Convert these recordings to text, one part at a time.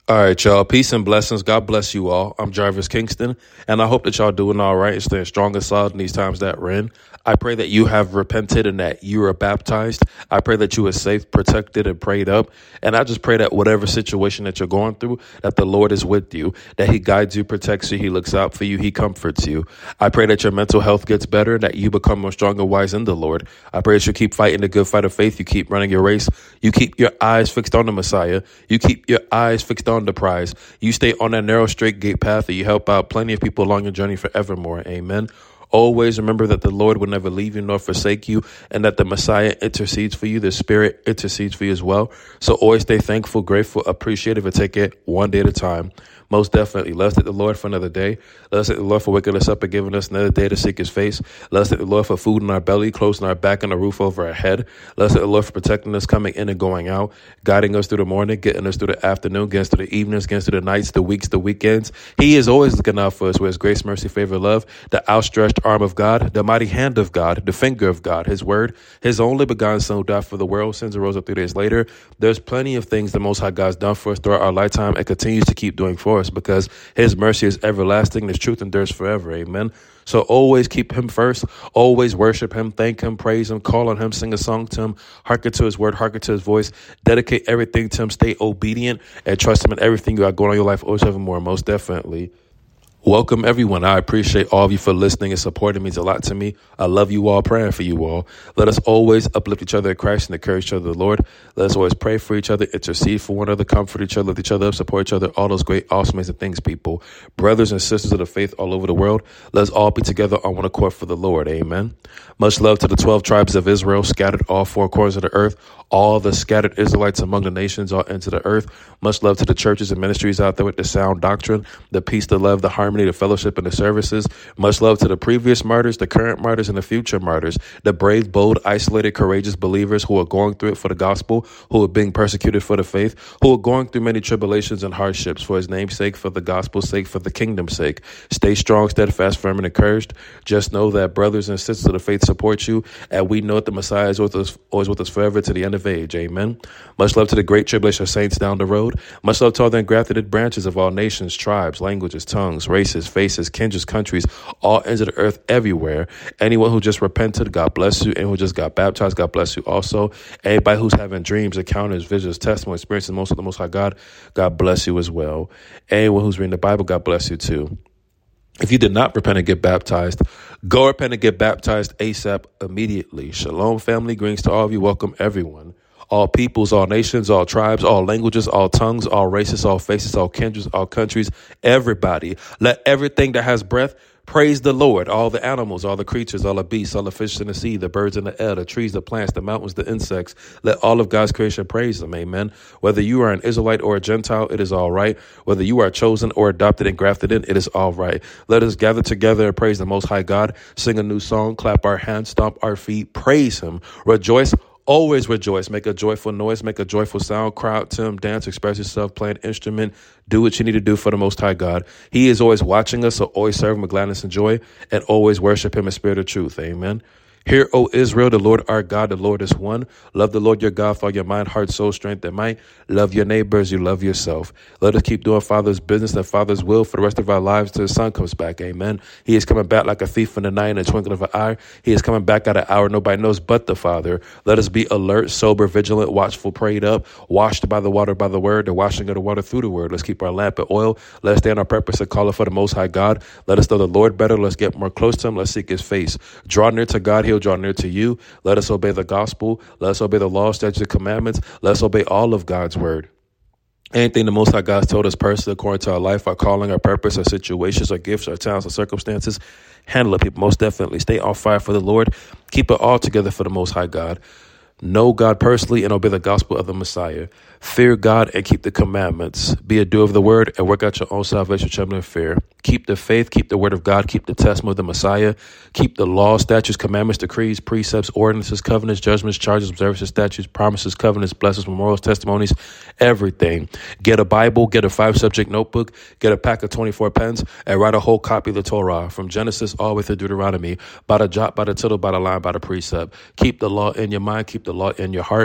All right, y'all. Peace and blessings. God bless you all. I'm Jarvis Kingston, and I hope that y'all doing all right and staying strong and solid in these times that we're in. I pray that you have repented and that you are baptized. I pray that you are safe, protected, and prayed up. And I just pray that whatever situation that you're going through, that the Lord is with you, that he guides you, protects you, he looks out for you, he comforts you. I pray that your mental health gets better, that you become more strong and wise in the Lord. I pray that you keep fighting the good fight of faith. You keep running your race. You keep your eyes fixed on the Messiah. You keep your eyes fixed on the prize. You stay on that narrow, straight gate path, and you help out plenty of people along your journey forevermore. Amen. Always remember that the Lord will never leave you nor forsake you, and that the Messiah intercedes for you. The Spirit intercedes for you as well. So always stay thankful, grateful, appreciative, and take it one day at a time. Most definitely. Let's thank the Lord for another day. Let's thank the Lord for waking us up and giving us another day to seek his face. Let's thank the Lord for food in our belly, clothes in our back, and a roof over our head. Let's thank the Lord for protecting us, coming in and going out, guiding us through the morning, getting us through the afternoon, getting us through the evenings, getting us through the nights, the weeks, the weekends. He is always looking out for us with his grace, mercy, favor, love, the outstretched arm of God, the mighty hand of God, the finger of God, his word, his only begotten son who died for the world, sins and rose up 3 days later. There's plenty of things the Most High God's done for us throughout our lifetime and continues to keep doing for us because his mercy is everlasting, his truth endures forever. Amen. So always keep him first, always worship him, thank him, praise him, call on him, sing a song to him, hearken to his word, hearken to his voice, dedicate everything to him, stay obedient, and trust him in everything you got going on in your life, always evermore, most definitely. Welcome, everyone. I appreciate all of you for listening and supporting. It means a lot to me. I love you all, praying for you all. Let us always uplift each other in Christ and encourage each other in the Lord. Let us always pray for each other, intercede for one another, comfort each other, lift each other up, support each other, all those great, awesome, amazing things, people. Brothers and sisters of the faith all over the world, let's all be together on one accord for the Lord. Amen. Much love to the 12 tribes of Israel, scattered all four corners of the earth, all the scattered Israelites among the nations, all ends of the earth. Much love to the churches and ministries out there with the sound doctrine, the peace, the love, the harmony, the fellowship, and the services. Much love to the previous martyrs, the current martyrs, and the future martyrs, the brave, bold, isolated, courageous believers who are going through it for the gospel, who are being persecuted for the faith, who are going through many tribulations and hardships for his name's sake, for the gospel's sake, for the kingdom's sake. Stay strong, steadfast, firm, and encouraged. Just know that brothers and sisters of the faith support you, and we know that the Messiah is with us, always with us forever to the end of age. Amen. Much love to the great tribulation saints down the road. Much love to all the engrafted branches of all nations, tribes, languages, tongues, races, faces, kindreds, countries, all ends of the earth, everywhere. Anyone who just repented, God bless you. Anyone who just got baptized, God bless you also. Anybody who's having dreams, encounters, visions, testimonies, experiences, most of the Most High God, God bless you as well. Anyone who's reading the Bible, God bless you too. If you did not repent and get baptized, go repent and get baptized ASAP immediately. Shalom, family. Greetings to all of you. Welcome, everyone. All peoples, all nations, all tribes, all languages, all tongues, all races, all faces, all kindreds, all countries, everybody. Let everything that has breath praise the Lord. All the animals, all the creatures, all the beasts, all the fish in the sea, the birds in the air, the trees, the plants, the mountains, the insects. Let all of God's creation praise him. Amen. Whether you are an Israelite or a Gentile, it is all right. Whether you are chosen or adopted and grafted in, it is all right. Let us gather together and praise the Most High God, sing a new song, clap our hands, stomp our feet, praise him, rejoice. Always rejoice. Make a joyful noise. Make a joyful sound. Cry out to him. Dance. Express yourself. Play an instrument. Do what you need to do for the Most High God. He is always watching us, so always serve him with gladness and joy, and always worship him in spirit of truth. Amen. Hear, O Israel, the Lord our God, the Lord is one. Love the Lord your God with all your mind, heart, soul, strength, and might. Love your neighbor as you love yourself. Let us keep doing Father's business and Father's will for the rest of our lives till the sun comes back. Amen. He is coming back like a thief in the night in a twinkling of an eye. He is coming back at an hour nobody knows but the Father. Let us be alert, sober, vigilant, watchful, prayed up, washed by the water, by the word, the washing of the water through the word. Let's keep our lamp at oil. Let us stay on our purpose and call it for the Most High God. Let us know the Lord better. Let's get more close to him. Let's seek his face. Draw near to God. He'll draw near to you. Let us obey the gospel. Let us obey the law, statutes, and commandments. Let us obey all of God's word. Anything the Most High God told us personally, according to our life, our calling, our purpose, our situations, our gifts, our talents, our circumstances, handle it, people. Most definitely. Stay on fire for the Lord. Keep it all together for the Most High God. Know God personally and obey the gospel of the Messiah. Fear God and keep the commandments. Be a doer of the word and work out your own salvation with trembling and fear. Keep the faith, keep the word of God, keep the testimony of the Messiah. Keep the law, statutes, commandments, decrees, precepts, ordinances, covenants, judgments, charges, observances, statutes, promises, covenants, blessings, memorials, testimonies, everything. Get a Bible, get a 5-subject notebook, get a pack of 24 pens, and write a whole copy of the Torah from Genesis all the way through Deuteronomy, by the jot, by the tittle, by the line, by the precept. Keep the law in your mind, keep the law in your heart.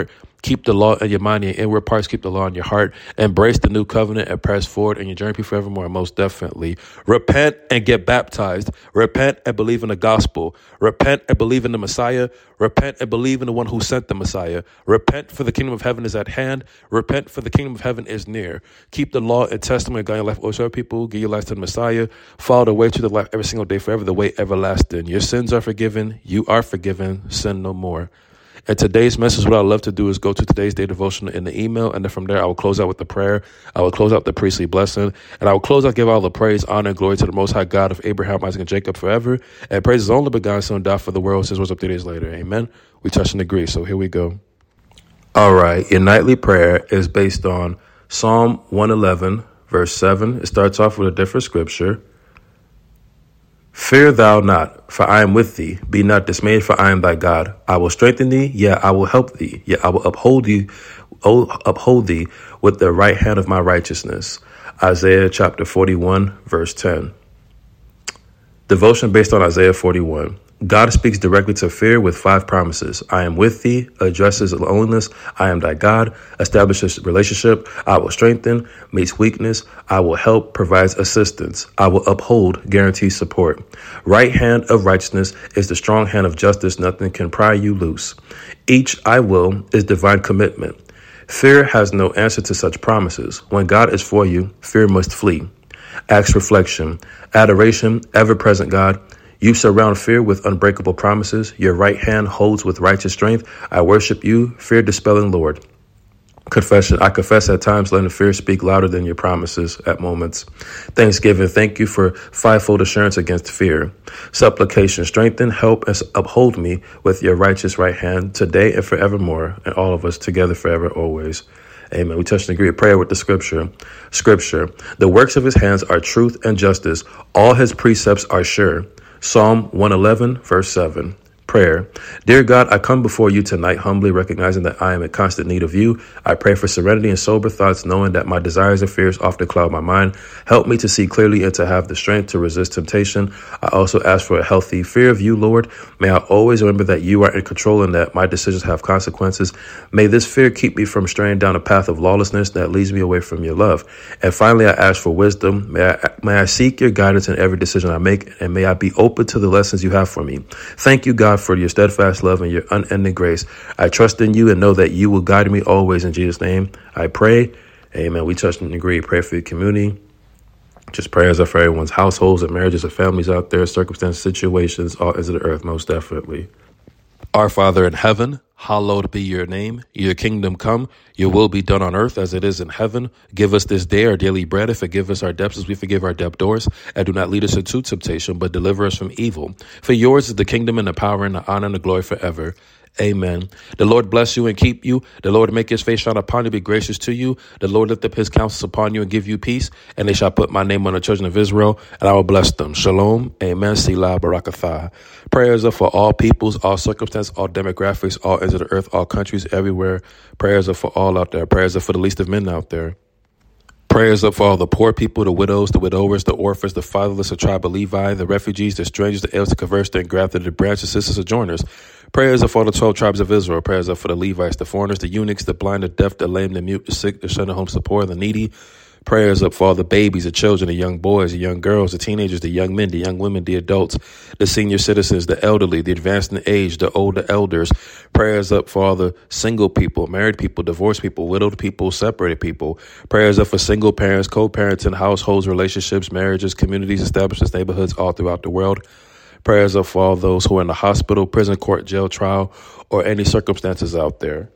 Keep the law in your mind and your inward parts. Keep the law in your heart. Embrace the new covenant and press forward in your journey forevermore. Most definitely. Repent and get baptized. Repent and believe in the gospel. Repent and believe in the Messiah. Repent and believe in the one who sent the Messiah. Repent, for the kingdom of heaven is at hand. Repent, for the kingdom of heaven is near. Keep the law and testament of God in your life. Also, people, give your life to the Messiah. Follow the way to the life every single day forever, the way everlasting. Your sins are forgiven. You are forgiven. Sin no more. And today's message, what I love to do is go to today's day devotional in the email. And then from there, I will close out with the prayer. I will close out the priestly blessing. And I will close out, give all the praise, honor, and glory to the Most High God of Abraham, Isaac, and Jacob forever. And praise His only begotten Son, died for the world, since was up 3 days later. Amen. We touch and agree. So here we go. All right. Your nightly prayer is based on Psalm 111, verse 7. It starts off with a different scripture. Fear thou not, for I am with thee. Be not dismayed, for I am thy God. I will strengthen thee, yea, I will help thee. Yea, I will uphold thee with the right hand of my righteousness. Isaiah chapter 41, verse 10. Devotion based on Isaiah 41. God speaks directly to fear with 5 promises. I am with thee, addresses loneliness. I am thy God, establishes relationship. I will strengthen, meets weakness. I will help, provides assistance. I will uphold, guarantees support. Right hand of righteousness is the strong hand of justice. Nothing can pry you loose. Each I will is divine commitment. Fear has no answer to such promises. When God is for you, fear must flee. Acts reflection. Adoration, ever-present God. You surround fear with unbreakable promises. Your right hand holds with righteous strength. I worship you, fear-dispelling Lord. Confession. I confess at times letting fear speak louder than your promises at moments. Thanksgiving. Thank you for 5-fold assurance against fear. Supplication. Strengthen, help, and uphold me with your righteous right hand today and forevermore, and all of us together forever, always. Amen. We touch and agree. Prayer with the scripture. Scripture. The works of his hands are truth and justice. All his precepts are sure. Psalm 111, verse 7. Prayer. Dear God, I come before you tonight humbly recognizing that I am in constant need of you. I pray for serenity and sober thoughts, knowing that my desires and fears often cloud my mind. Help me to see clearly and to have the strength to resist temptation. I also ask for a healthy fear of you, Lord. May I always remember that you are in control and that my decisions have consequences. May this fear keep me from straying down a path of lawlessness that leads me away from your love. And finally, I ask for wisdom. May I seek your guidance in every decision I make, and may I be open to the lessons you have for me. Thank you, God, for your steadfast love and your unending grace. I trust in you and know that you will guide me always. In Jesus' name, I pray. Amen. We trust and agree. Pray for your community. Just prayers are for everyone's households and marriages and families out there, circumstances, situations, all ends of the earth, most definitely. Our Father in heaven, hallowed be your name. Your kingdom come. Your will be done on earth as it is in heaven. Give us this day our daily bread, and forgive us our debts as we forgive our debtors. And do not lead us into temptation, but deliver us from evil. For yours is the kingdom and the power and the honor and the glory forever. Amen. The Lord bless you and keep you. The Lord make his face shine upon you, be gracious to you. The Lord lift up his countenance upon you and give you peace. And they shall put my name on the children of Israel, and I will bless them. Shalom. Amen. Selah Barakatah. Prayers are for all peoples, all circumstances, all demographics, all ends of the earth, all countries, everywhere. Prayers are for all out there. Prayers are for the least of men out there. Prayers up for all the poor people, the widows, the widowers, the orphans, the fatherless, the tribe of Levi, the refugees, the strangers, the aliens, the converts, the engrafted, the branches, sisters, sojourners. Prayers up for all the 12 tribes of Israel. Prayers up for the Levites, the foreigners, the eunuchs, the blind, the deaf, the lame, the mute, the sick, the shut home, the poor, the needy. Prayers up for all the babies, the children, the young boys, the young girls, the teenagers, the young men, the young women, the adults, the senior citizens, the elderly, the advanced in age, the older elders. Prayers up for all the single people, married people, divorced people, widowed people, separated people. Prayers up for single parents, co-parents in households, relationships, marriages, communities, establishments, neighborhoods all throughout the world. Prayers up for all those who are in the hospital, prison, court, jail, trial, or any circumstances out there.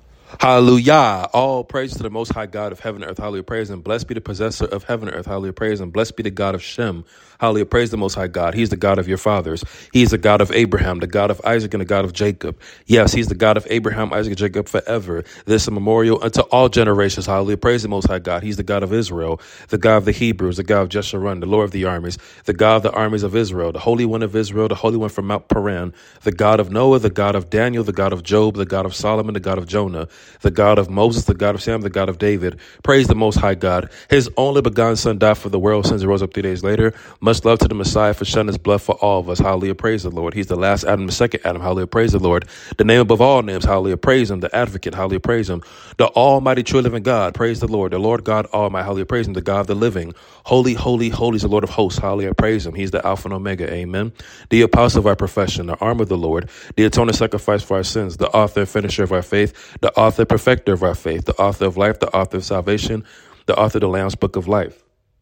Hallelujah. All praise to the Most High God of heaven and earth. Hallelujah. Praise and blessed be the possessor of heaven and earth. Hallelujah. Praise and blessed be the God of Shem. Hallelujah. Praise the Most High God. He's the God of your fathers. He's the God of Abraham, the God of Isaac, and the God of Jacob. Yes, he's the God of Abraham, Isaac, and Jacob forever. This is a memorial unto all generations. Hallelujah. Praise the Most High God. He's the God of Israel, the God of the Hebrews, the God of Jeshurun, the Lord of the armies, the God of the armies of Israel, the Holy One of Israel, the Holy One from Mount Paran, the God of Noah, the God of Daniel, the God of Job, the God of Solomon, the God of Jonah, the God of Moses, the God of Sam, the God of David. Praise the Most High God. His only begotten Son died for the world since he rose up 3 days later. Much love to the Messiah for shedding his blood for all of us. Hallelujah. Praise the Lord. He's the last Adam, the second Adam. Hallelujah. Praise the Lord. The name above all names. Hallelujah. Praise him. The advocate. Hallelujah. Praise him. The almighty true living God. Praise the Lord. The Lord God Almighty. Hallelujah. Praise him. The God of the living. Holy, holy, holy is the Lord of hosts. Hallelujah. Praise him. He's the Alpha and Omega. Amen. The apostle of our profession, the arm of the Lord, the atoning sacrifice for our sins, the author and finisher of our faith, the author and perfecter of our faith, the author of life, the author of salvation, the author of the Lamb's book of life.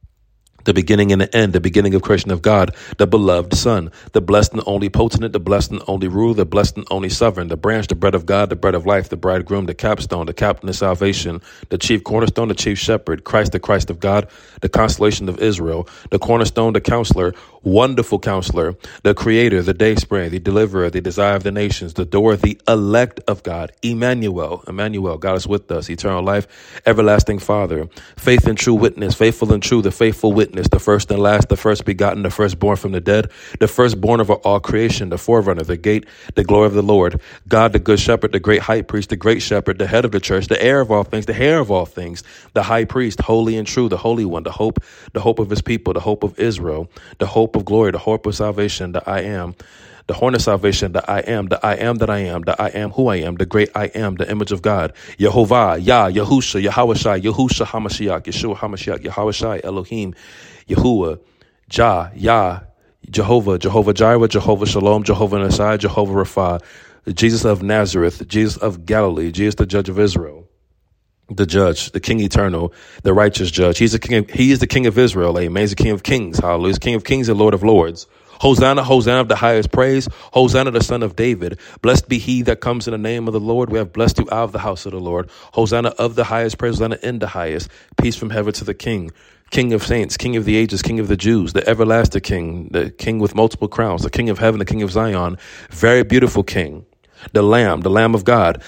The beginning and the end, the beginning of creation of God, the beloved Son, the blessed and only potentate, the blessed and only ruler, the blessed and only sovereign, the branch, the bread of God, the bread of life, the bridegroom, the capstone, the captain of salvation, the chief cornerstone, the chief shepherd, Christ, the Christ of God, the consolation of Israel, the cornerstone, the counselor, wonderful counselor, the creator, the dayspring, the deliverer, the desire of the nations, the door, the elect of God, Emmanuel, God is with us, eternal life, everlasting Father, faith and true witness, faithful and true, the faithful witness, the first and last, the first begotten, the firstborn from the dead, the firstborn of all creation, the forerunner, the gate, the glory of the Lord, God, the good shepherd, the great high priest, the great shepherd, the head of the church, the heir of all things, the hair of all things, the high priest, holy and true, the holy one, the hope of his people, the hope of Israel, the hope of glory, the hope of salvation, the I am, the horn of salvation, the I am that I am, the I am who I am, the great I am, the image of God, Yehovah, Yah, Yahusha, Yahawashai, Yahusha HaMashiach, Yeshua HaMashiach, Yahawashai, Elohim, Yahuwah, Jah, Yah, Jehovah, Jehovah Jireh, Jehovah Shalom, Jehovah Nisai, Jehovah Rapha, Jesus of Nazareth, Jesus of Galilee, Jesus the judge of Israel, the judge, the King eternal, the righteous judge. He is the King of Israel. Amen. He's the King of kings. Hallelujah. He's King of kings and Lord of lords. Hosanna, Hosanna of the highest praise. Hosanna, the son of David. Blessed be he that comes in the name of the Lord. We have blessed you out of the house of the Lord. Hosanna of the highest praise. Hosanna in the highest. Peace from heaven to the King. King of saints, King of the ages, King of the Jews, the everlasting King, the King with multiple crowns, the King of heaven, the King of Zion. Very beautiful King. The Lamb of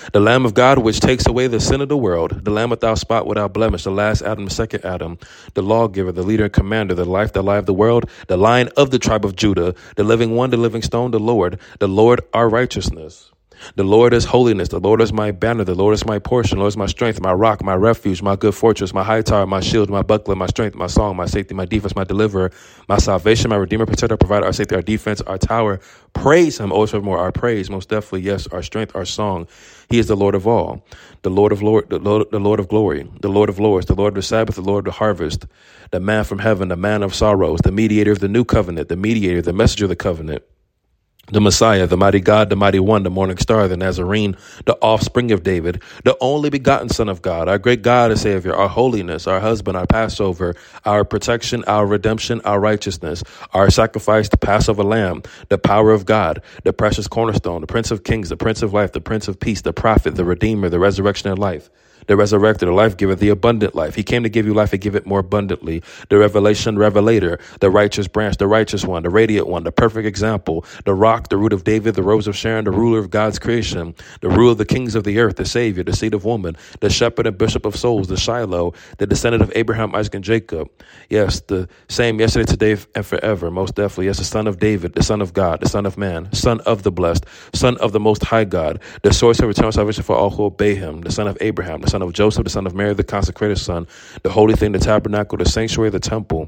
God, which takes away the sin of the world, the Lamb without spot, without blemish, the last Adam, the second Adam, the lawgiver, the leader and commander, the life of the world, the Lion of the tribe of Judah, the living one, the living stone, the Lord our righteousness. The Lord is holiness. The Lord is my banner. The Lord is my portion. The Lord is my strength, my rock, my refuge, my good fortress, my high tower, my shield, my buckler, my strength, my song, my safety, my defense, my deliverer, my salvation, my redeemer, protector, provider, our safety, our defense, our tower. Praise him, always forevermore. Our praise, most definitely, yes, our strength, our song. He is the Lord of all, the Lord of glory, the Lord of lords, the Lord of the Sabbath, the Lord of the harvest, the man from heaven, the man of sorrows, the mediator of the new covenant, the mediator, the messenger of the covenant. The Messiah, the mighty God, the mighty one, the morning star, the Nazarene, the offspring of David, the only begotten Son of God, our great God and Savior, our holiness, our husband, our Passover, our protection, our redemption, our righteousness, our sacrifice, the Passover lamb, the power of God, the precious cornerstone, the Prince of Kings, the Prince of Life, the Prince of Peace, the prophet, the Redeemer, the resurrection and life. The resurrected, the life giver, the abundant life. He came to give you life and give it more abundantly. The revelation, revelator, the righteous branch, the righteous one, the radiant one, the perfect example, the rock, the root of David, the rose of Sharon, the ruler of God's creation, the ruler of the kings of the earth, the savior, the seed of woman, the shepherd and bishop of souls, the Shiloh, the descendant of Abraham, Isaac, and Jacob. Yes, the same yesterday, today, and forever. Most definitely. Yes, the son of David, the son of God, the son of man, son of the blessed, son of the most high God, the source of eternal salvation for all who obey him, the son of Abraham, the son of Joseph, the son of Mary, the consecrated son, the holy thing, the tabernacle, the sanctuary, the temple,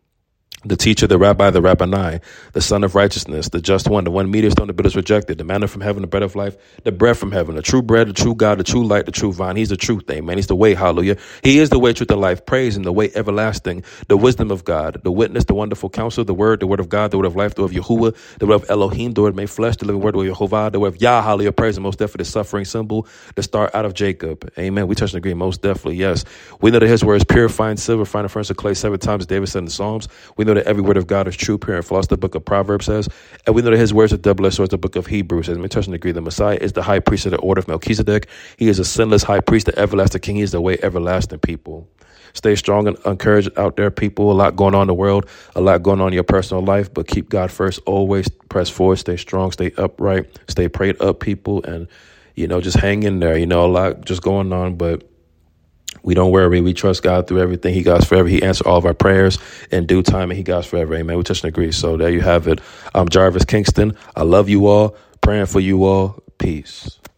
the teacher, the rabbi, the rabbani, the son of righteousness, the just one, the one meteor stone, the builders rejected, the manna from heaven, the bread of life, the bread from heaven, the true bread, the true God, the true light, the true vine. He's the truth, amen. He's the way, hallelujah. He is the way, truth, and life. Praise him, the way everlasting, the wisdom of God, the witness, the wonderful counselor, the word of God, the word of life, the word of Yahuwah, the word of Elohim, the word made flesh, the living word of Yehovah, the word of Yah, hallelujah. Praise him, most definitely, the suffering symbol, the star out of Jacob, amen. We touch and agree, most definitely, yes. We know that his word is purifying silver, fine furnace of clay 7 times, David said in the Psalms. We know that every word of God is true, pure, and false, the book of Proverbs says. And we know that his words are double-edged swords, the book of Hebrews says. We touch and agree. The Messiah is the high priest of the order of Melchizedek. He is a sinless high priest, the everlasting king. He is the way everlasting, people. Stay strong and encouraged out there, people. A lot going on in the world, a lot going on in your personal life, but keep God first. Always press forward, stay strong, stay upright, stay prayed up, people, and, just hang in there. A lot just going on, but we don't worry. We trust God through everything. He got us forever. He answered all of our prayers in due time, and he got us forever. Amen. We touch and agree. So there you have it. I'm Jarvis Kingston. I love you all. Praying for you all. Peace.